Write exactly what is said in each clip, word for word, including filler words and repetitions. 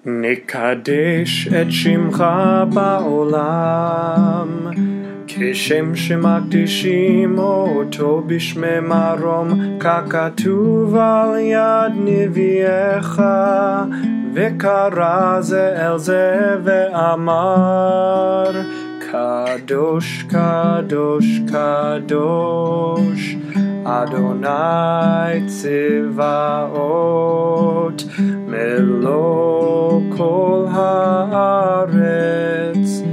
נקדש את שמך בעולם, כשם שמקדישים אותו בשמי מרום, ככתוב על יד נביאך, וקרא זה אל זה ואמר, קדוש קדוש קדוש אדוני צבאות, מלוא כל הארץ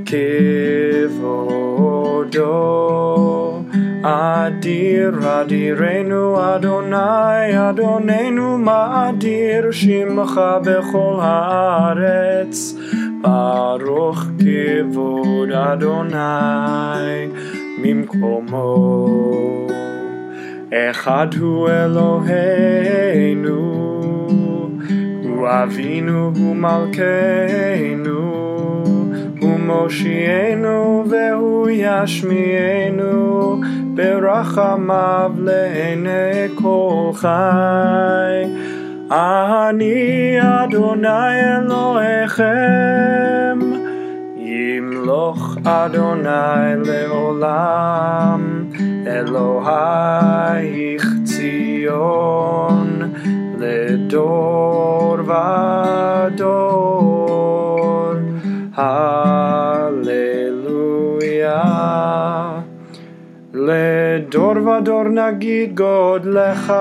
כבודו. אדיר אדירנו אדוני אדוננו, מה אדיר שמך בכל הארץ, ברוך כבוד אדוני ממקומו. אחד הוא אלוהינו, הוא אבינו, הוא מלכנו, הוא מושיענו והוא ישמיענו, ברחמיו לעיני כל חי. אני אדוני אלוהיכם, ימלוך אדוני לעולם, אלוהיך ציון לדור ודור. הללויה. לדור ודור נגיד גודלך,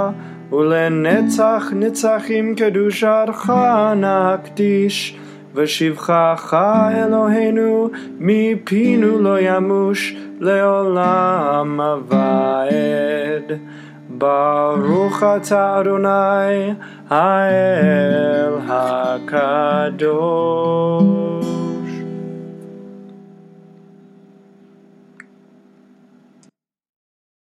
ולנצח נצחים קדושתך נקדיש, ושבחך אלוהינו מפינו לא ימוש לעולם ועד. ברוך אתה אדוני האל הקדוש.